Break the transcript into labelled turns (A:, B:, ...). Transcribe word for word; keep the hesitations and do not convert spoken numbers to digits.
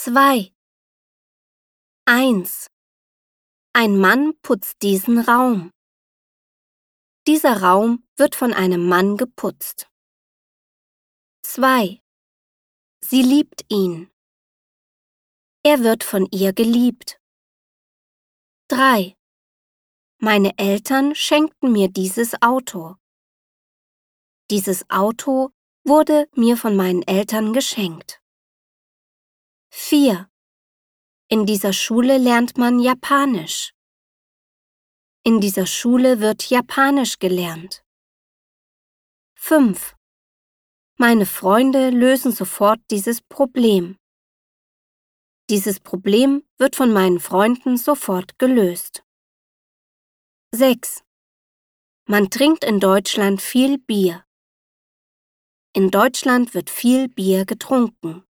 A: zwei. eins. Ein Mann putzt diesen Raum. Dieser Raum wird von einem Mann geputzt. zwei. Sie liebt ihn. Er wird von ihr geliebt. drei. Meine Eltern schenkten mir dieses Auto. Dieses Auto wurde mir von meinen Eltern geschenkt. vier. In dieser Schule lernt man Japanisch. In dieser Schule wird Japanisch gelernt. fünf. Meine Freunde lösen sofort dieses Problem. Dieses Problem wird von meinen Freunden sofort gelöst. sechs. Man trinkt in Deutschland viel Bier. In Deutschland wird viel Bier getrunken.